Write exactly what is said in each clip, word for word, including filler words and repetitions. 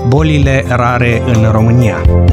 Bolile rare în România.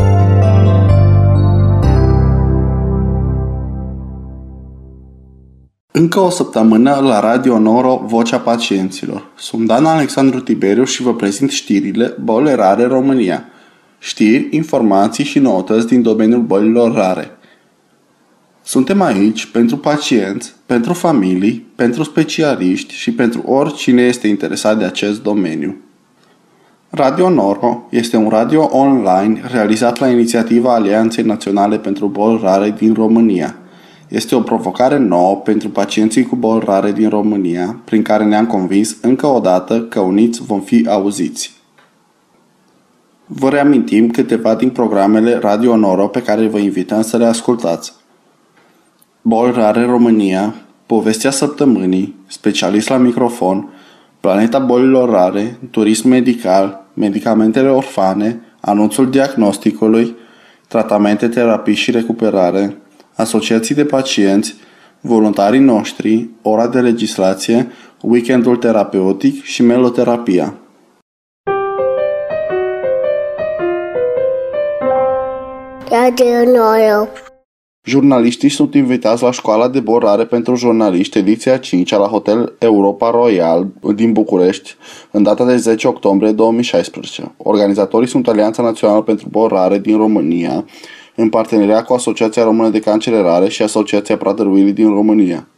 Încă o săptămână la Radio Noro, Vocea Pacienților. Sunt Dan Alexandru Tiberiu și vă prezint știrile Boli rare în România. Știri, informații și noutăți din domeniul bolilor rare. Suntem aici pentru pacienți, pentru familii, pentru specialiști și pentru oricine este interesat de acest domeniu. Radio Noro este un radio online realizat la inițiativa Alianței Naționale pentru Boli Rare din România. Este o provocare nouă pentru pacienții cu boli rare din România, prin care ne-am convins încă o dată că uniți vom fi auziți. Vă reamintim câteva din programele Radio Noro pe care vă invităm să le ascultați. Boli rare în România, Povestea Săptămânii, Specialist la microfon, Planeta bolilor rare, Turism medical, Medicamentele orfane, Anunțul diagnosticului, Tratamente, terapii și recuperare, Asociații de pacienți, Voluntarii noștri, Ora de legislație, Weekendul terapeutic și Meloterapia. Radio Noro. Jurnaliștii sunt invitați la Școala de Boli Rare pentru Jurnaliști, ediția cincea, la Hotel Europa Royal din București, în data de zece octombrie două mii șaisprezece. Organizatorii sunt Alianța Națională pentru Boli Rare din România, în parteneriat cu Asociația Română de Cancere Rare și Asociația Prader-Willi din România.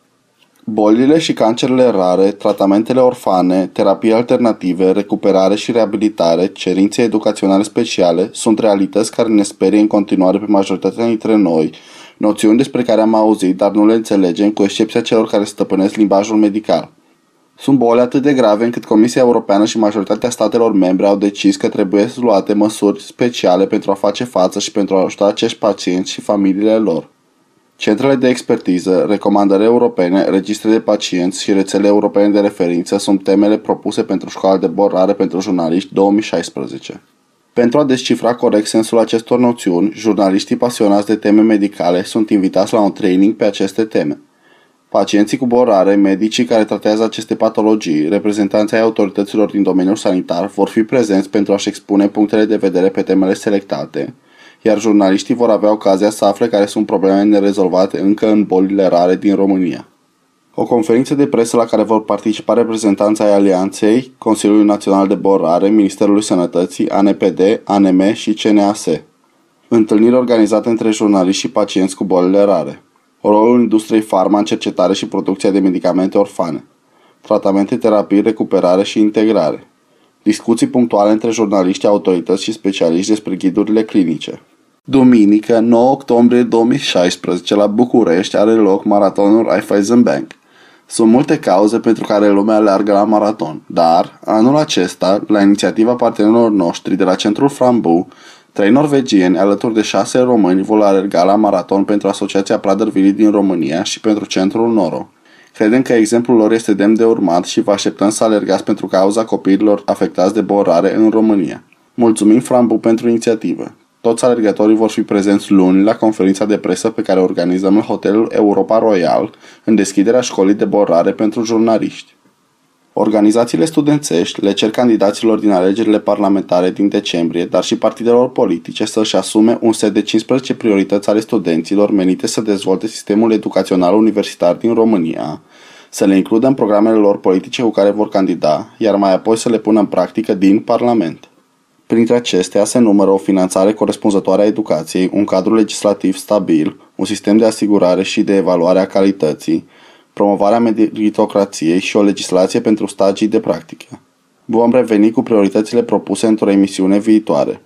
Bolile și cancerele rare, tratamentele orfane, terapii alternative, recuperare și reabilitare, cerințe educaționale speciale sunt realități care ne sperie în continuare pe majoritatea dintre noi, noțiuni despre care am auzit, dar nu le înțelegem, cu excepția celor care stăpânesc limbajul medical. Sunt boli atât de grave încât Comisia Europeană și majoritatea statelor membre au decis că trebuie luate măsuri speciale pentru a face față și pentru a ajuta acești pacienți și familiile lor. Centrele de expertiză, recomandări europene, registre de pacienți și rețele europene de referință sunt temele propuse pentru Școala de Boli Rare pentru Jurnaliști două mii șaisprezece. Pentru a descifra corect sensul acestor noțiuni, jurnaliștii pasionați de teme medicale sunt invitați la un training pe aceste teme. Pacienții cu boli rare, medicii care tratează aceste patologii, reprezentanții ai autorităților din domeniul sanitar vor fi prezenți pentru a-și expune punctele de vedere pe temele selectate, iar jurnaliștii vor avea ocazia să afle care sunt problemele nerezolvate încă în bolile rare din România. O conferință de presă la care vor participa reprezentanții ai Alianței, Consiliului Național de Boli Rare, Ministerului Sănătății, A N P D, A N M și C N A S. Întâlniri organizate între jurnaliști și pacienți cu bolile rare. Rolul industriei farma în cercetare și producția de medicamente orfane. Tratamente, terapii, recuperare și integrare. Discuții punctuale între jurnaliști, autorități și specialiști despre ghidurile clinice. Duminică, nouă octombrie două mii șaisprezece, la București are loc maratonul Raiffeisenbank. Sunt multe cauze pentru care lumea aleargă la maraton, dar, anul acesta, la inițiativa partenerilor noștri de la Centrul Frambu, trei norvegieni alături de șase români vor alerga la maraton pentru Asociația Prader-Willi din România și pentru Centrul Noro. Credem că exemplul lor este demn de urmat și vă așteptăm să alergați pentru cauza copiilor afectați de boli rare în România. Mulțumim Frambu pentru inițiativă. Toți alergătorii vor fi prezenți luni la conferința de presă pe care o organizăm la Hotelul Europa Royal, în deschiderea Școlii de Boli Rare pentru Jurnaliști. Organizațiile studențești le cer candidaților din alegerile parlamentare din decembrie, dar și partidelor politice să-și asume un set de cincisprezece priorități ale studenților menite să dezvolte sistemul educațional universitar din România, să le includă în programele lor politice cu care vor candida, iar mai apoi să le pună în practică din Parlament. Printre acestea se numără o finanțare corespunzătoare a educației, un cadru legislativ stabil, un sistem de asigurare și de evaluare a calității, promovarea meritocrației și o legislație pentru stagii de practică. Vom reveni cu prioritățile propuse într-o emisiune viitoare.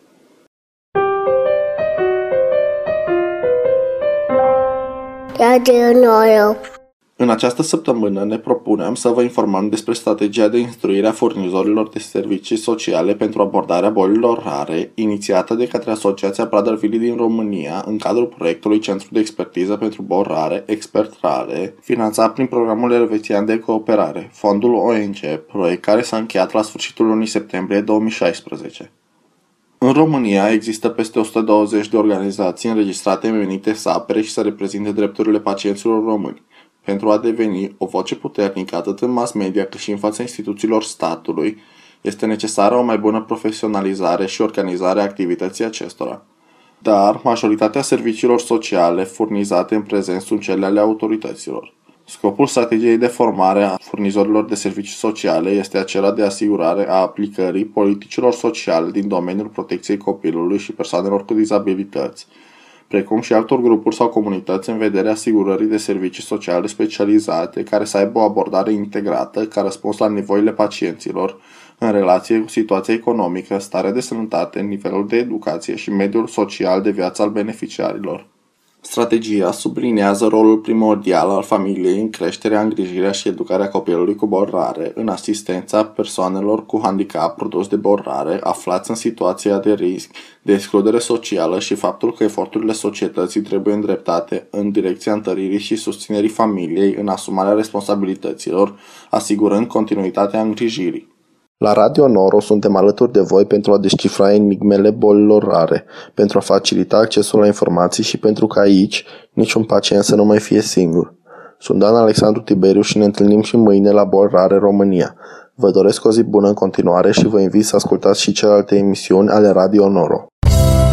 Radio Noro. În această săptămână ne propunem să vă informăm despre strategia de instruire a furnizorilor de servicii sociale pentru abordarea bolilor rare, inițiată de către Asociația Prader-Willi din România în cadrul proiectului Centru de Expertiză pentru Boli Rare, Expert Rare, finanțat prin programul elvețian de cooperare, fondul O N G, proiect care s-a încheiat la sfârșitul lunii septembrie două mii șaisprezece. În România există peste o sută douăzeci de organizații înregistrate menite să apere și să reprezinte drepturile pacienților români, pentru a deveni o voce puternică atât în mass media cât și în fața instituțiilor statului. Este necesară o mai bună profesionalizare și organizare a activității acestora. Dar majoritatea serviciilor sociale furnizate în prezent sunt cele ale autorităților. Scopul strategiei de formare a furnizorilor de servicii sociale este acela de asigurare a aplicării politicilor sociale din domeniul protecției copilului și persoanelor cu dizabilități, precum și altor grupuri sau comunități în vederea asigurării de servicii sociale specializate care să aibă o abordare integrată ca răspuns la nevoile pacienților în relație cu situația economică, starea de sănătate, nivelul de educație și mediul social de viață al beneficiarilor. Strategia subliniază rolul primordial al familiei în creșterea, îngrijirea și educarea copilului cu boli rare, în asistența persoanelor cu handicap produs de boli rare, aflați în situația de risc, de excludere socială și faptul că eforturile societății trebuie îndreptate în direcția întăririi și susținerii familiei în asumarea responsabilităților, asigurând continuitatea îngrijirii. La Radio Noro suntem alături de voi pentru a descifra enigmele bolilor rare, pentru a facilita accesul la informații și pentru ca aici niciun pacient să nu mai fie singur. Sunt Dan Alexandru Tiberiu și ne întâlnim și mâine la Boli Rare România. Vă doresc o zi bună în continuare și vă invit să ascultați și celelalte emisiuni ale Radio Noro.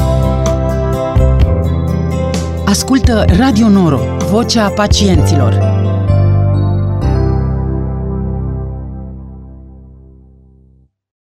Ascultă Radio Noro, vocea pacienților.